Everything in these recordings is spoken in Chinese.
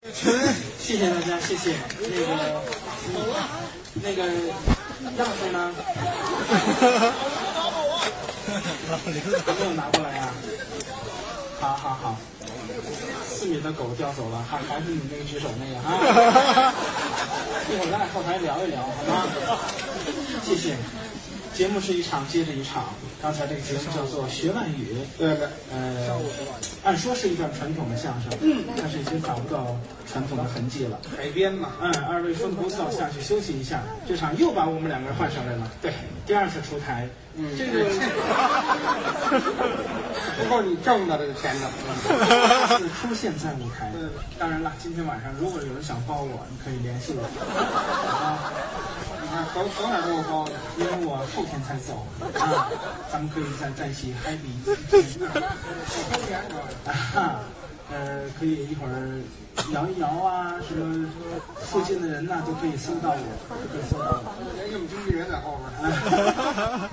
谢谢大家，谢谢。那个钥匙呢？还没有拿过来呀？好。4米的狗叼走了，还是你那个举手那个啊？一会儿咱俩后台聊一聊，好吗？谢谢。节目是一场接着一场，刚才这个节目叫做《学万语》， 对， 按说是一段传统的相声，但是已经找不到传统的痕迹了。 海边嘛， 二位分不扫下去休息一下，这场又把我们2个人换上来了。对，第2次出台，这个不够你挣的这个钱呢。 是出现在舞台。当然了，今天晚上如果有人想包我，你可以联系我。 走哪儿都有包的， 因为我后天才走啊，咱们可以在一起 happy 1天。可以一会儿摇一摇啊，什么附近的人呐、都可以搜到我， 人有经纪人在后边。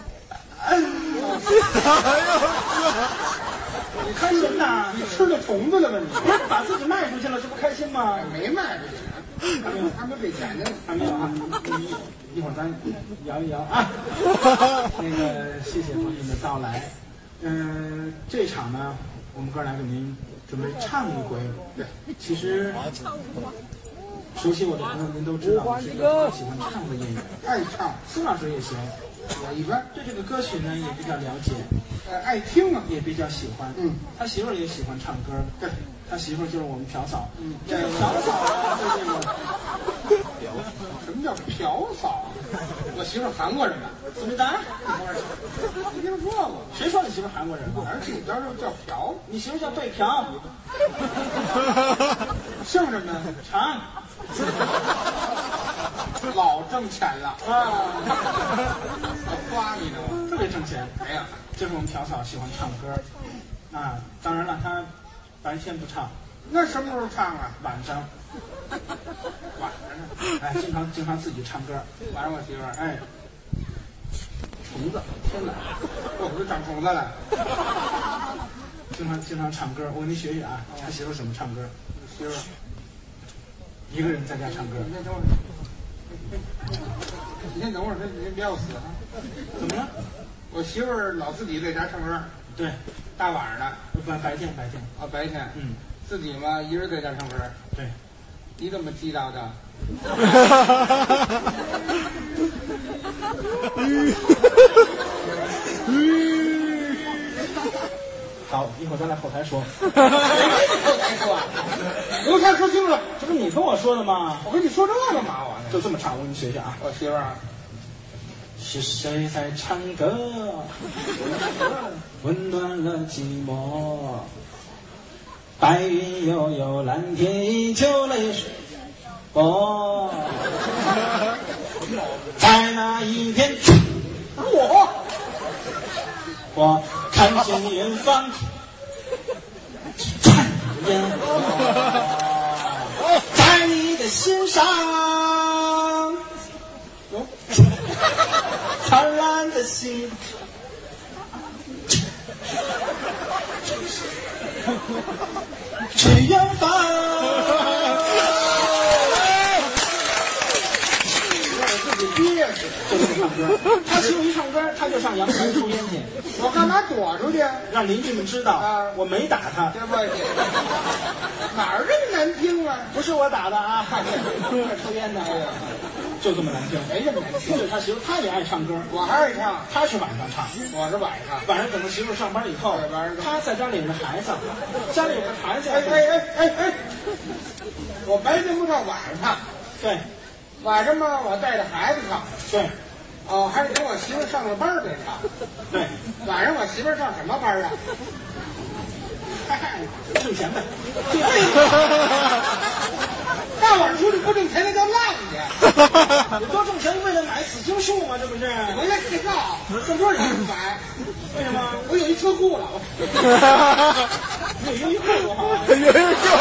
你开心呐？ 你吃了虫子了吗？你不是把自己卖出去了，这不开心吗？ 没卖出去，还没给钱呢， 还没有啊。一会儿咱摇一摇啊。那个，谢谢朋友们的到来。这场呢，我们哥俩给您准备唱一回。对，其实熟悉我的朋友您都知道，我是一个喜欢唱的演员， 爱唱， 孙老师也行。 我一般对这个歌曲呢也比较了解， 爱听啊， 也比较喜欢。他媳妇儿也喜欢唱歌， 对， 他媳妇儿就是我们朴嫂。这个朴嫂啊，这个什么叫朴嫂？我媳妇韩国人呢， 怎么的？ 没听说过。 谁说你媳妇韩国人？ 而且你叫朴， 你媳妇叫对朴， 姓什么呢？ 长。 老挣钱了啊！ 花你呢， 特别挣钱。 哎呀， 这是我们朴嫂喜欢唱歌啊。当然了，她白天不唱， 那什么时候唱啊？ 晚上呢？哎，经常自己唱歌。 晚上我媳妇儿， 哎，虫子，天哪， 我不是长虫子了。 经常唱歌，我给你学学啊。他媳妇怎么唱歌？ 媳妇儿一个人在家唱歌。 你先等会儿，你先等会儿，你别要死啊！ 怎么了？ 我媳妇儿老自己在家唱歌， 对， 大晚上的， 白天。 啊，白天，自己嘛一人在家唱歌。 对， 你怎么知道的？ 好，一会儿咱俩后台说。 后台说啊，后台说清楚了， 这不是你跟我说的吗？ 我跟你说这干嘛？我就这么唱，我给你学学啊。 我媳妇儿啊， 是谁在唱歌，温暖了寂寞？白云悠悠，蓝天依旧，泪水在那一天，我看见远方灿烟火，在你的心上灿烂的心，去远方。他媳妇一唱歌，他就上阳台抽烟去。 我干嘛躲出去？ 让邻居们知道我没打他。 对不起，哪儿这么难听啊？ 不是我打的啊，抽烟的，就这么难听， 没这么难听。 就是他媳妇，他也爱唱歌， 我还爱唱， 他是晚上唱， 我是晚上。 晚上等他媳妇上班以后，他在家领着孩子，家里有个孩子。 哎，我白天不唱，晚上唱。 对， 晚上嘛，我带着孩子唱。 对。 哦，还得等我媳妇上了班再唱。 对， 晚上我媳妇上什么班啊？ 挣钱呗。 大晚上出去不挣钱，那叫浪去。 你多挣钱为了买紫荆树吗？这不是？ 我也知道，这多少钱不买？ 为什么？ 我有一车库了。 有优衣库哈。 有优衣库。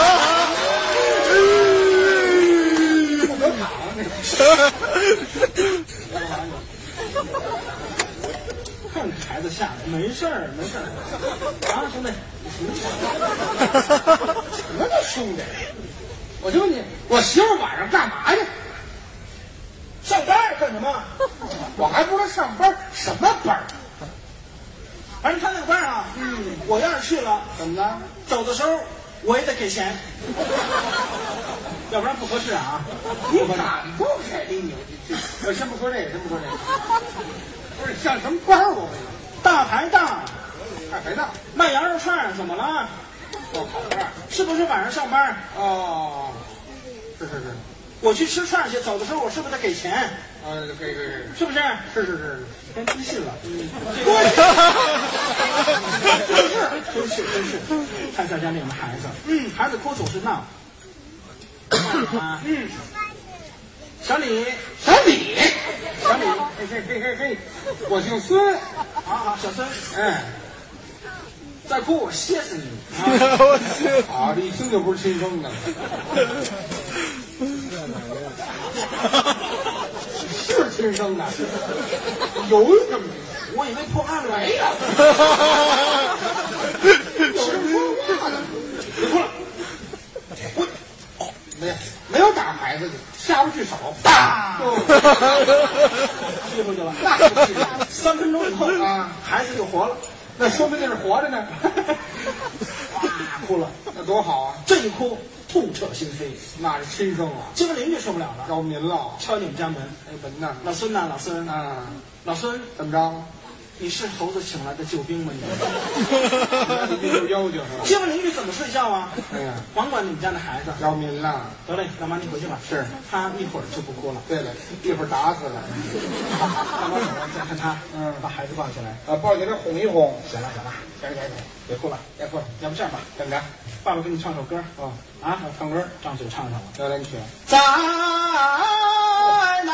不可躺看孩子吓的，没事儿啊，兄弟。 什么叫什兄弟，我就问你，我媳妇晚上干嘛去？ 上班干什么？ 我还不知道上班什么班。 反正他那个班啊，我要是去了， 怎么了？ 走的时候我也得给钱，要不然不合适啊。 你哪不给你？我先不说这个，先不说这个。不是上什么班我问你。 大排档， 大排档卖羊肉串怎么了？ 哦，好事儿。 是不是晚上上班？ 哦，是。 我去吃串去，走的时候我是不是得给钱？ 给， 是不是？ 是。 真自信了。真是。看一下家里有没有孩子。孩子哭总是闹。小李， 嘿，我姓孙。 好，小孙。再哭我歇死你！ 啊，这一听就不是亲生的。是亲生的，犹豫什么？ 我以为破案了。 没有，有这么说话的。 别哭了， 没有打孩子的，下不去手， 打，踢回去了。 那不是 3分钟以后啊， 孩子就活了， 那说明那是活着呢。 哇，哭了， 那多好啊！ 这一哭痛彻心扉， 那是亲生啊， 这个邻居受不了了， 扰民了。 敲你们家门， 哎，门呐， 老孙呐，老孙啊， 老孙， 怎么着？ 你是猴子请来的救兵吗？你你就妖精是吧？ 这个邻居怎么睡觉啊？ 哎呀， 管管你们家的孩子。 扰民了。 得嘞，老妈你回去吧。 是， 他一会儿就不哭了。 对了，一会儿打死了。 大妈走了，再看他，把孩子抱起来， 抱起来哄一哄。 行了， 行， 别哭了， 别哭了。 要不这样吧， 怎么着？ 爸爸给你唱首歌啊，唱歌， 张嘴唱上了。 摇篮曲。 在那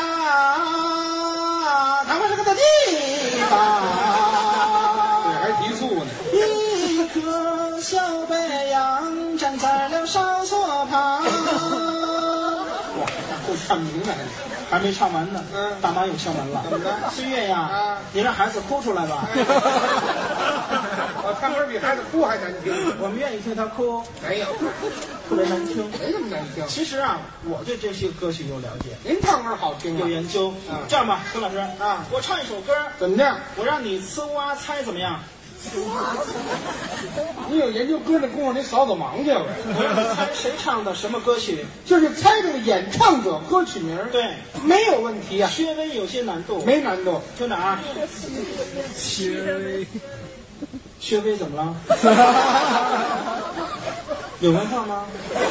他们是个的地方， 对，还提速呢。 一颗小白杨站在了哨所旁。 哇，够唱明白。 还没唱完呢，大妈又敲门了。 怎么着？ 岁月呀，你让孩子哭出来吧。 我唱歌比孩子哭还难听。 我们愿意听他哭。 没有， 特别难听。 没那么难听。 其实啊，我对这些歌曲有了解， 您唱歌好听， 有研究。这样吧，孙老师我唱一首歌， 怎么着？ 我让你呲哇猜怎么样？ 你有研究歌的功夫，你扫扫盲去了。 我让你猜谁唱的什么歌曲？ 就是猜这个演唱者歌曲名。 对， 没有问题啊， 稍微有些难度。 没难度。 听着啊，薛微怎么了？有文化吗？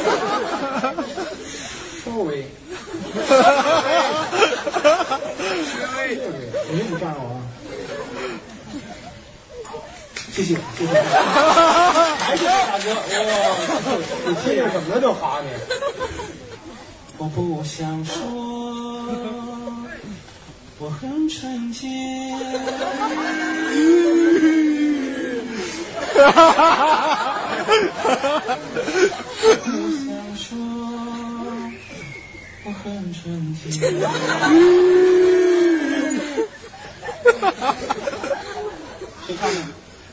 稍微。 你不站我啊！谢谢。还是大哥， 你听见什么了就哈你？ 我不想说，我很纯洁。不想说，我很纯洁。谁唱的？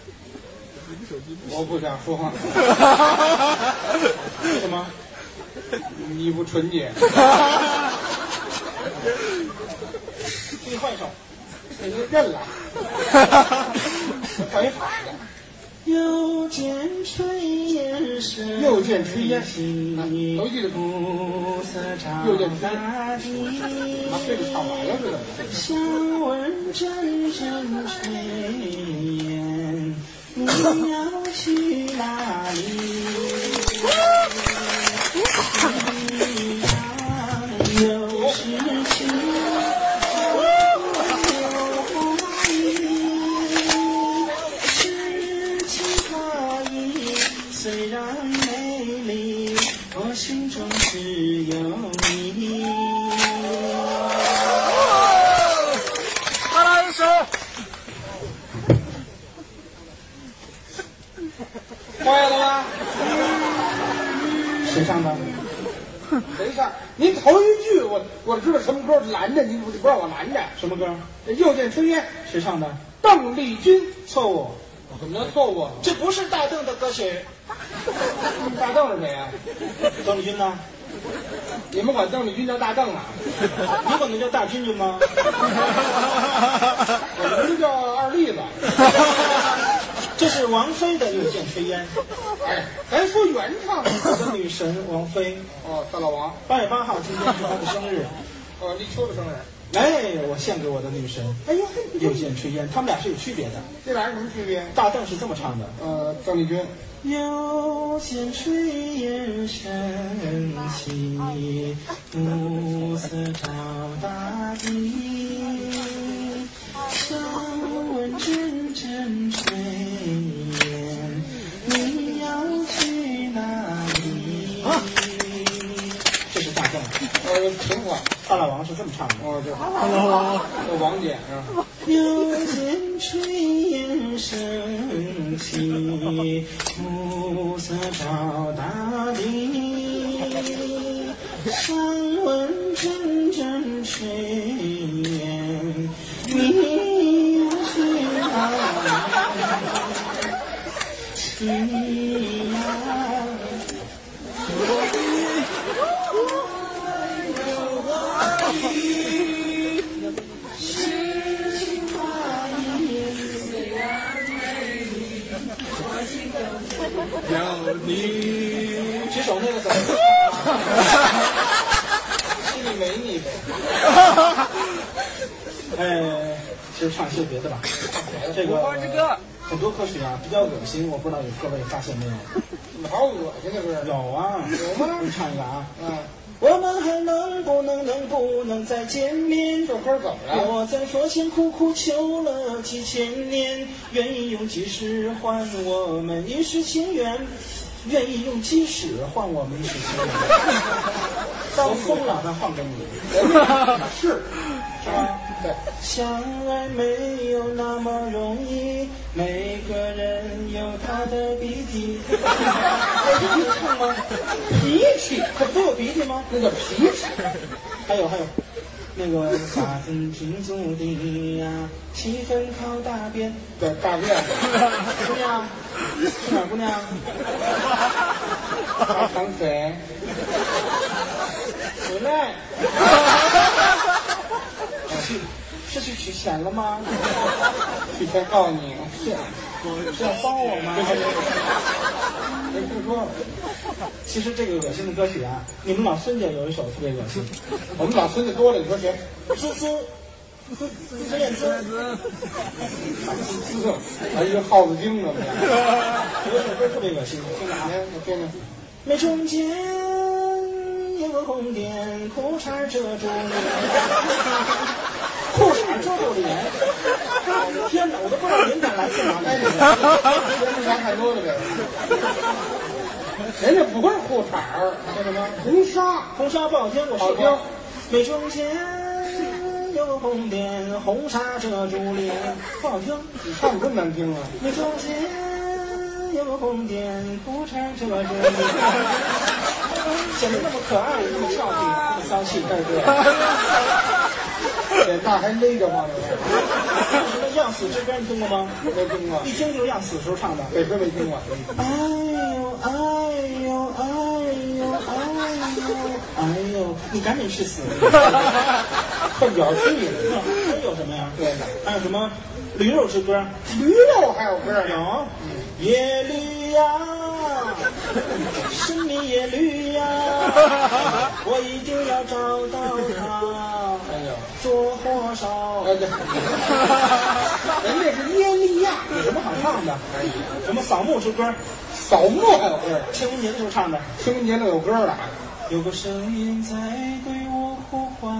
我不想说话。 为什么？ 你不纯洁。 给你换一首。 你就认了。唱一反的。 又见炊烟升， 又见炊烟， 都记得暮色照大地， 这个唱完了似的。 想问阵阵炊烟，你要去哪里？又是去。虽然美丽，我心中只有你。 再来一首。坏了吗？ 谁唱的？ 谁唱？您头一句我知道什么歌拦着，你不让我拦着。 什么歌？ 又见炊烟， 谁唱的？ 邓丽君。 错误。 怎么能错误？ 这不是大邓的歌曲。 大邓是谁呀？ 邓丽君呢？ 你们管邓丽君叫大邓啊？ 你管她叫大君君吗？ 我们这叫二栗子。 这是王菲的《又见炊烟》。 哎，咱说原唱， 我的女神王菲。 哦，大老王。 8月8号，今天是她的生日。 立秋的生日。 哎，我献给我的女神。哎呦，又见炊烟，他们俩是有区别的。 这俩有什么区别？ 大邓是这么唱的。 邓丽君。 又见炊烟升起，暮色照大地。想问阵阵炊烟，你要去哪里？这是大邓。 情话。 大老王是这么唱的。 这大老王，这王姐是吧？ 又见炊烟升起，暮色照大地。想问阵阵炊烟，你要去哪里？去呀！ 有你， 举手那个怎么？ 心里没你呗。 其实唱些别的吧。这个很多歌曲啊比较恶心，我不知道各位发现没有？ 好恶心的歌。 有啊， 有吗？ 你唱一个啊。我们还能不能再见面？ 这歌怎么了？ 我在佛前苦苦求了几千年，愿意用几世换我们一世情缘，愿意用几世换我们一世情缘。当疯了再换给你。 是吧？ 对， 相爱没有那么容易，每个人有他的鼻涕。有鼻涕唱吗？ 脾气， 这不都有鼻涕吗？ 那叫脾气。 还有，那个八分君注定呀，7分靠大便。 对，大便。 姑娘，是哪姑娘？ 大长腿。 回来。是去取钱了吗？ 取钱告诉你， 是要帮我吗？ 没听说。 其实这个恶心的歌曲啊，你们老孙家有一首特别恶心。 我们老孙子多了，你说谁？ 孙燕姿。 还一个耗子精呢。 有一首歌特别恶心，听着啊， 我听听。 眉中间有个红点，裤衩遮住脸。裤衩遮住脸，我的天哪，我都不知道灵感来自哪里。 人家太多了呗。人家不是裤衩儿， 叫什么？ 红纱。 红纱不好听，我好听。 眉中间有个红点，红纱遮住脸，不好听。 你唱真难听啊！ 眉中间有个红点，裤衩遮住脸，显得那么可爱，那么俏皮，那么骚气，对。 脸大还勒着吗？ 什么要死之歌你听过吗？ 没听过。 一听就是要死时候唱的。 没听过。 哎呦哎呦哎呦哎呦！你赶紧去死！ 混脚气了。 还有什么呀？ 对的。 还有什么驴肉之歌？ 驴肉还有歌有。野驴呀，是你野驴呀，我一定要找到他。做火烧。 人家是耶利亚， 有什么好唱的？什么扫墓之歌？ 扫墓还有歌？ 清明节的时候唱的。 清明节都有歌了。 有个声音在对我呼唤，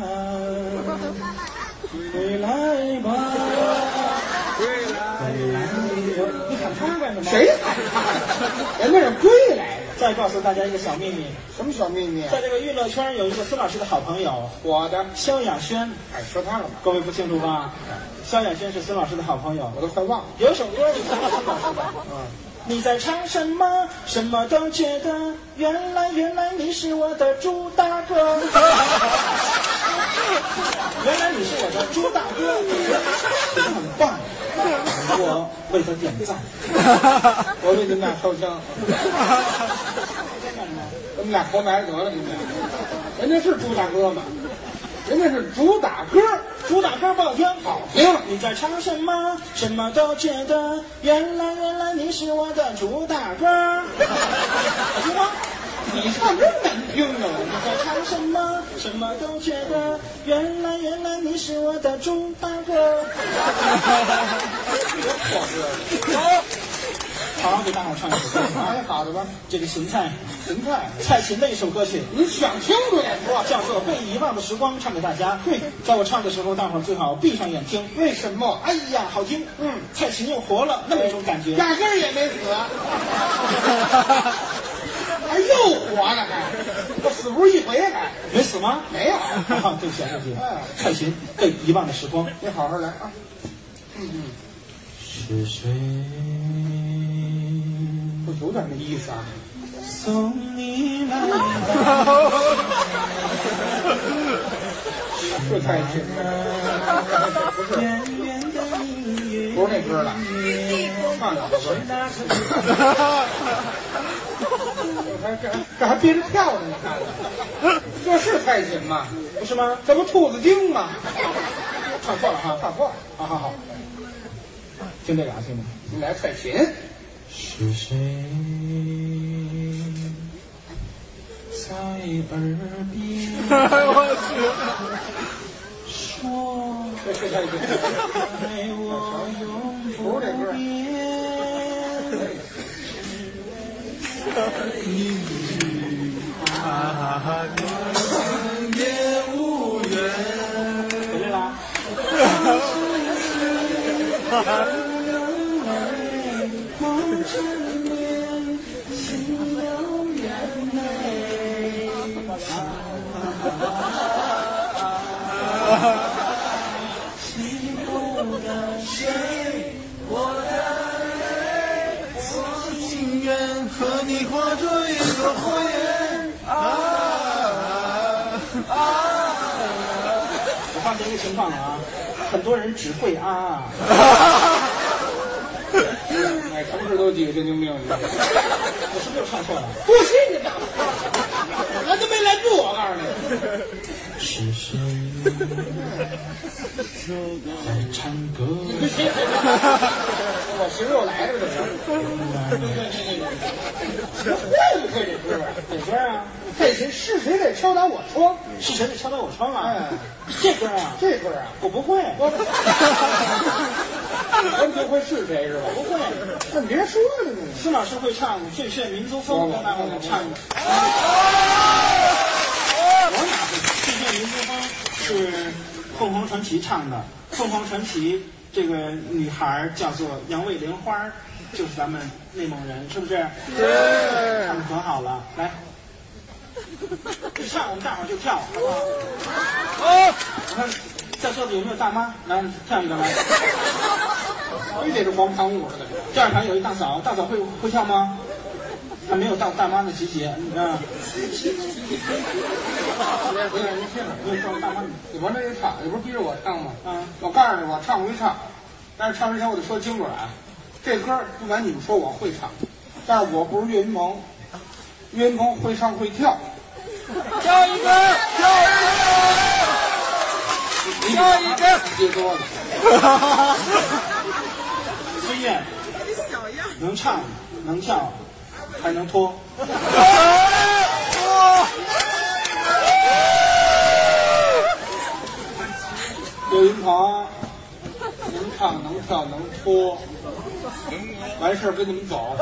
回来吧，回来。你喊他干什么？ 谁喊他？人家是归来的。 再告诉大家一个小秘密。 什么小秘密？ 在这个娱乐圈有一个孙老师的好朋友， 我的萧亚轩。 哎，说他了吗？ 各位不清楚吧？萧亚轩是孙老师的好朋友， 我都快忘了。 有一首歌是孙老师的。你在唱什么？什么都觉得，原来你是我的猪大哥。原来你是我的猪大哥，觉得很棒。 我为他点赞， 我为你们俩烧香。我们俩活埋得了，你们俩。人家是朱大哥吗？人家是主打歌， 主打歌不好听， 好听。 你在唱什么？什么都觉得，原来你是我的主打歌，好听吗？ 你唱真难听啊！ 你在唱什么？什么都觉得，原来你是我的主打歌。好，给大伙唱一首歌曲啊！ 哎，好的吧？ 这个芹菜芹蔡琴的一首歌曲， 你想清楚点说， 叫做《被遗忘的时光》，唱给大家。对，在我唱的时候，大伙儿最好闭上眼听。 为什么？ 哎呀，好听！蔡琴又活了，那么一种感觉。 压根儿也没死，还又活了，还我死不是一回还没死吗？ 没有。 对不起，对不起。蔡琴《被遗忘的时光》， 你好好来啊。 是谁？ 我有点那意思啊。 送你来到这太近远远的音乐， 不是那歌了，唱两个歌。这还憋着跳呢，你看看，这是蔡琴吗？ 不是吗？ 这不兔子精吗？ 唱错了哈， 唱错了。 好，听这个啊，听这个。 你来蔡琴。 是谁在耳边我去， 说这是蔡琴。 爱我永不变？ 也无缘。 回来啦！ 和你画出一个火焰我发现一个情况啊，很多人只会啊。 哎，城市都几个神经病， 我是不是又唱错了？ 不信你的，拦都没拦住我，告诉你。 是谁在唱歌？ 我媳妇又来了，这会不会这歌啊？ 哪歌啊？ 这谁是谁在敲打我窗？ 是谁在敲打我窗啊？ 哎， 这歌啊？ 这歌啊， 我不会。 完全会是谁是吧？ 不会。 那你别说了，你司马师会唱《最炫民族风》，跟大伙儿唱。我哪会？《最炫民族风》是凤凰传奇唱的。凤凰传奇这个女孩叫做杨卫莲花，就是咱们内蒙人，是不是？ 对， 唱的可好了，来，一唱我们大伙儿就跳，好不好？我看在座的有没有大妈？来跳一个来。 非得是黄汤舞似的。 第二排有一大嫂，大嫂会跳吗？还没有到大妈的集结，你看。 不是你听着， 没有到大妈。 你往这一唱，你不是逼着我唱吗？ 啊， 我告诉你，我唱会唱，但是唱之前我得说清楚了啊。这歌不管你们说我会唱，但是我不是岳云鹏，岳云鹏会唱会跳。 跳一个，跳一个， 别多了。 孙燕能唱能跳还能脱。 岳云鹏能唱能跳能脱，完事儿跟你们走。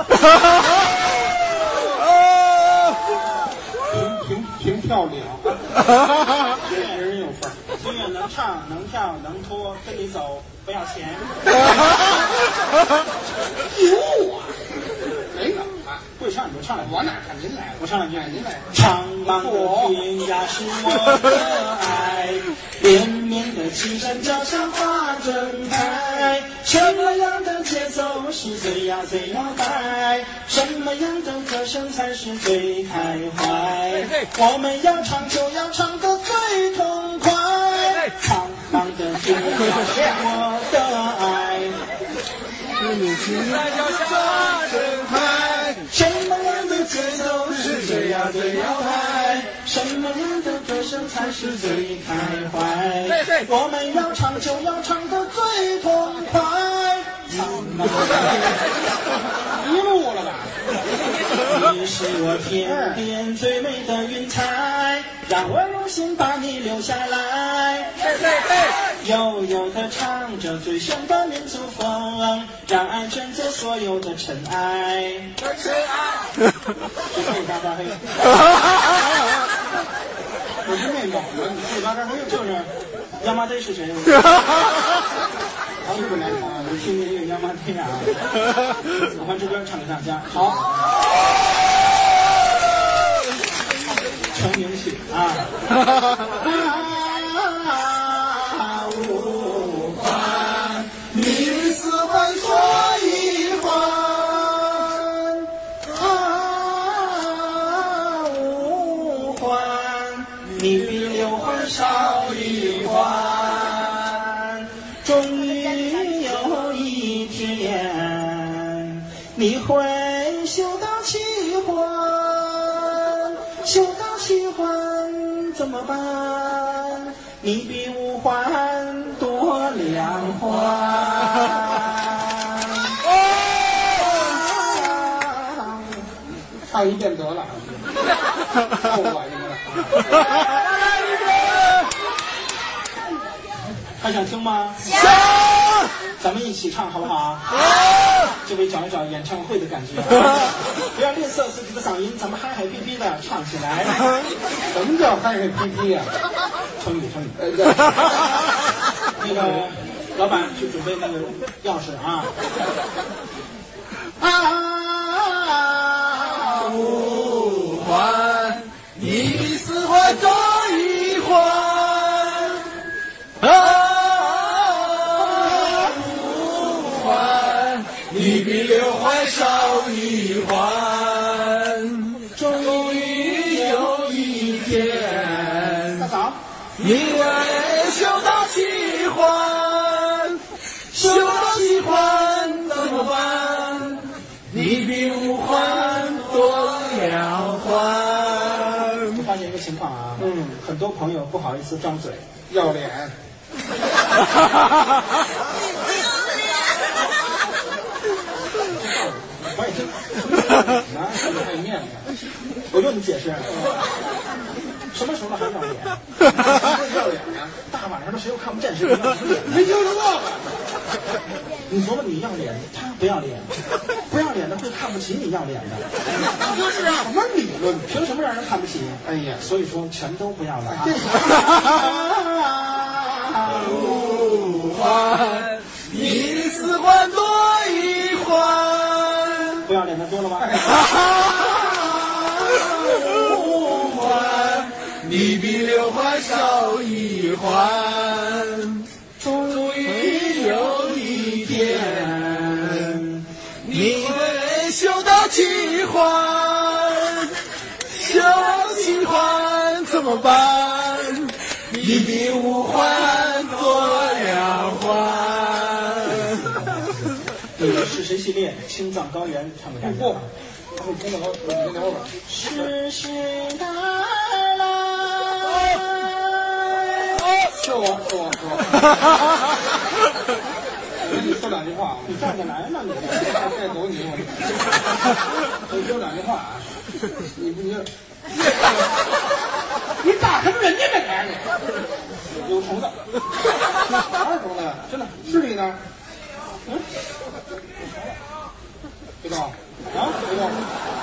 凭票领，人人有份儿。 孙燕能唱能跳能脱，跟你走不要钱。 哟啊，没有啊， 会唱你就唱两句， 我哪看您来了？ 我唱两句， 您来。 苍茫的天涯是我的爱，连绵的青山脚下花正开。什么样的节奏是最呀最摇摆？什么样的歌声才是最开怀？我们要唱就要唱得最痛快。苍茫的天涯是我的爱。 在脚下震撼。 什么样的节奏是最要嗨？什么样的歌声才是最开怀？我们要唱就要唱得最痛快。 迷路了吧？ 你是我天边最美的云彩，让我用心把你留下来。悠悠地唱着最凶的民族风，让爱卷走所有的尘埃。嘿，大家嘿。 我是内蒙的，你去拉扎黑就是亚麻得是谁？ 好日本来唱啊！ 我听见一个亚麻得啊！我看这边唱给大家。 好， 成名曲啊！五环， 你四环说一环， 五环，你比六环少一环。终于有一天，你会修到七环，修到七环怎么办？你比五环多两环。 唱一遍得了，够恶心了。 还想听吗？ 想， 咱们一起唱好不好？这位找一找演唱会的感觉，不要吝啬自己的嗓音，咱们嗨嗨皮皮的唱起来。 什么叫嗨嗨皮皮呀？ 成语。那个老板去准备那个钥匙啊。 五环，你四环多一环。五环，你比六环少一环。终于有一天， 大嫂， 你会修到七环，修到七环怎么办？你比五环多两环。 我发现一个情况啊，很多朋友不好意思张嘴， 要脸。 我也听。 太面子， 我用你解释，什么时候还要脸？ 不是要脸呀？ 大晚上的谁又看不见谁不要脸？ 没听说过吧？ 你琢磨你要脸，他不要脸，不要脸的会看不起你要脸的。 这是什么理论？ 凭什么让人看不起？ 哎呀， 所以说全都不要了啊！ 五环，你四环多一环。 不要脸的多了吧？ 五环，你比六环少一环。终于有一天，你会修到七环，修到七环怎么办？你比五环多两环。 这个是谁系列？青藏高原唱给大家。 不，他会听到我你等会儿吧。 是谁带来？ 是我。我跟你说两句话啊， 你站着来嘛你？ 再走你我说两句话啊，你打什么人家呢？你有虫子，哪有虫子？真的是你呢？别动啊！别动！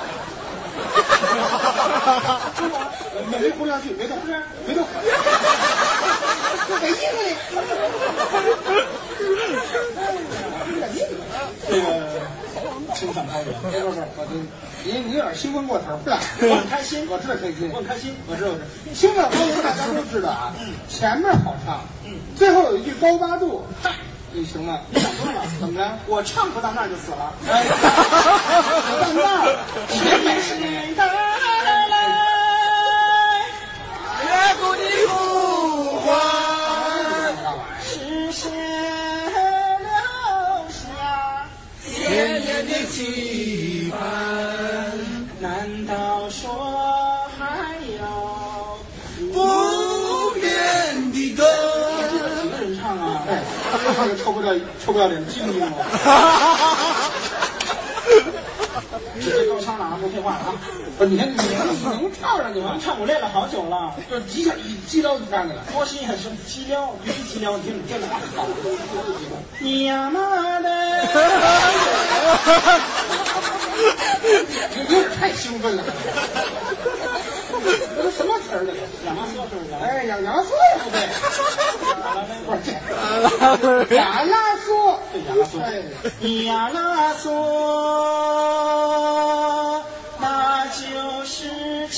没活下去，别动！别动！没意思你。 这个青藏高原， 不，你有点兴奋过头了。 我很开心， 我知道开心， 我很开心，我知道是。 青藏高原大家都知道啊，前面好唱，最后有一句高八度，你行吗？ 你想多了， 怎么着？ 我唱不到那儿就死了。 哎，到那儿， 是谁带来？ 越过你五环， 是谁留下？ 个臭不要脸的精英吗？ 这高腔了啊，不废话了啊！ 不是，你能跳上去吗？ 能唱我练了好久了， 就一下一激撩就上去了。 多心也是激撩，必须激撩，你听这个啊，你呀妈的！ 有点太兴奋了。这都什么词儿了？ 亚麻色是不是？ 哎，亚拉索也不对，不是这亚拉索， 对亚拉索。 哎， 亚拉索，那就是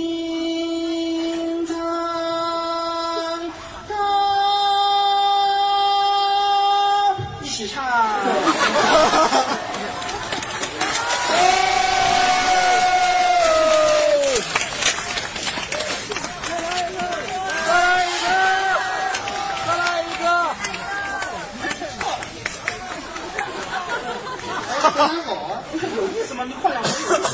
青藏高，一起唱。 别拿走啊！ 有意思吗？你换两个。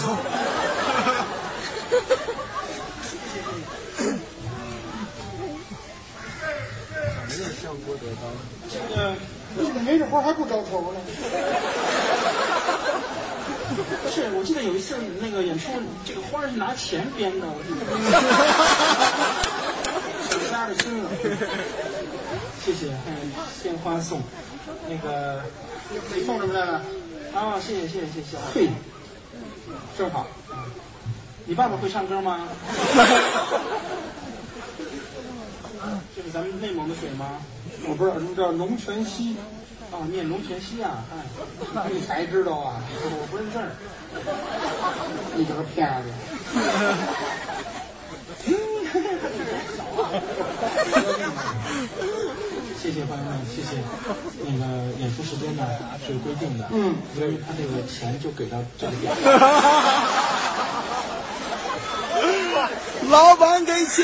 这个没这活还不招头呢。 不是，我记得有一次那个演出，这个花是拿钱编的，我记得。 手掐着心了。 谢谢，鲜花送，那个你送什么来了？ 啊，谢谢。 嘿，正好。 你爸爸会唱歌吗？这是咱们内蒙的水吗？ 我不知道什么叫龙泉溪。 哦，念龙泉溪啊， 你才知道啊？ 我不认字儿。 你这个骗子！ 谢谢朋友们，谢谢。那个演出时间呢是有规定的，所以他这个钱就给到这个点。 老板给钱，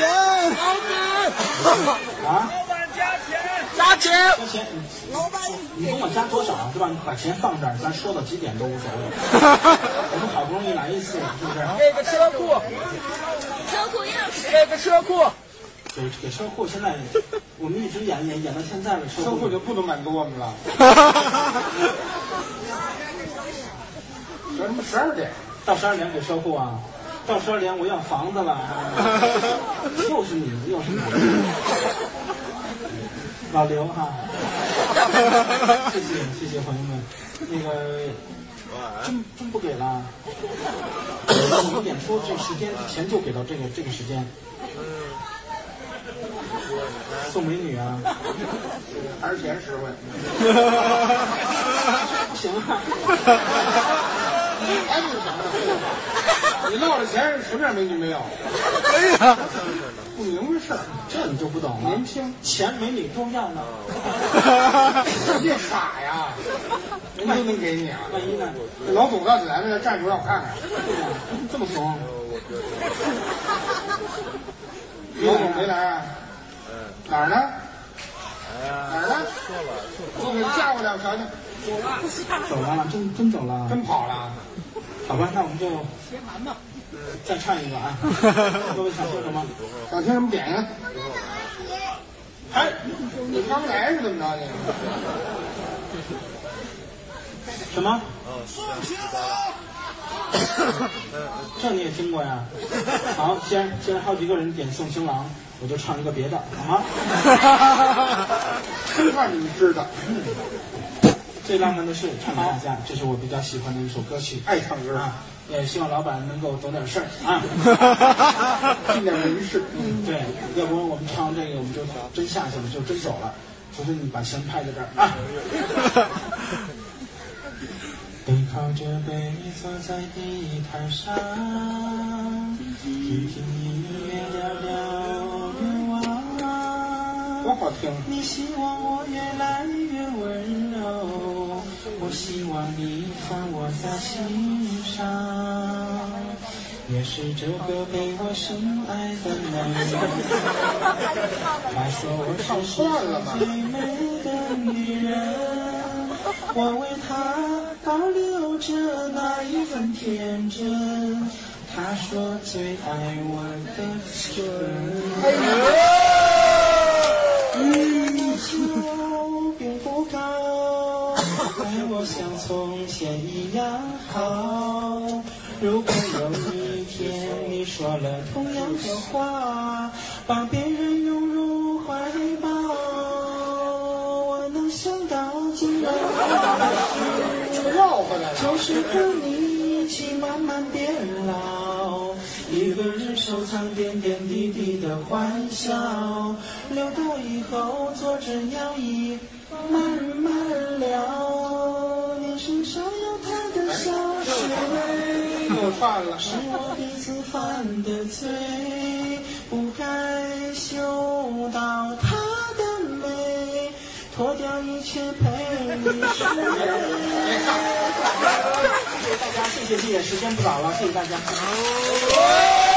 啊？ 加钱， 老板，你甭管加多少是吧？你把钱放这儿，咱说到几点都无所谓。我们好不容易来一次，是不是？ 给个车库， 车库钥匙， 给个车库。 给车库，现在我们一直演到现在了， 车库就不能满足我们了。说什么12点？ 到12点给车库啊？到12点我要房子了。又是你。老刘哈，谢谢朋友们，那个真不给了。我们演出这时间钱就给到这个时间。送美女啊， 还是钱实惠。 不行啊， 你还不行呢？你落了钱，什么样美女没有？ 哎呀， 不明白事儿， 这你就不懂了。 年轻， 钱美女都要呢。 别傻呀，人都能给你啊。 万一呢？ 这老总到底来没来？站出来我看看。 这么怂？ 老总没来啊？哪儿呢？哪儿呢？我给他叫过来，我瞧瞧。 走了，真走了， 真跑了。 好吧，那我们就再唱一个啊。各位想说什么？ 想听什么点呀？ 哎， 你刚来是怎么着你？ 什么？这你也听过呀？好，既然好几个人点送新郎，我就唱一个别的，好吗？ 这块你们知道。 最浪漫的事唱给大家，这是我比较喜欢的一首歌曲， 爱唱歌啊，也希望老板能够懂点事儿啊， 尽点人事。 对，要不我们唱完这个我们就真下去了，就真走了，除非你把钱拍在这儿啊。背靠着背坐在地毯上，听听音乐，聊聊愿望。 多好听！ 你希望我越来越温柔，我希望你放我在心上，也是这个被我深爱的男人。他说我是世界最美的女人。我为他保留着那一份天真，他说最爱我的人。就并不该我像从前一样好。如果有一天你说了同样的话，把别人拥入怀抱，我能想到最美的事绕回来了。 就是和你一起慢慢变老，一个人收藏点点滴滴的欢笑，留到以后坐镇摇椅慢慢聊。你身上有他的香水， 又串了。 是我第一次犯的罪，不该嗅到他的美，脱掉一切陪你睡。谢谢大家，谢谢，时间不早了，谢谢大家。